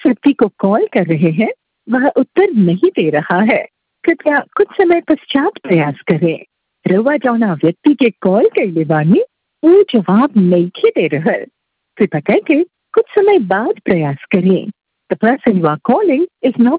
व्यक्ति को कॉल कर रहे हैं वह उत्तर नहीं दे रहा है। कृपया कुछ समय पश्चात प्रयास करें। रउआ जौना व्यक्ति के कॉल कैले बानी वो जवाब नहीं दे रहल। कृपया करके कुछ समय बाद प्रयास करें। The person you are calling is not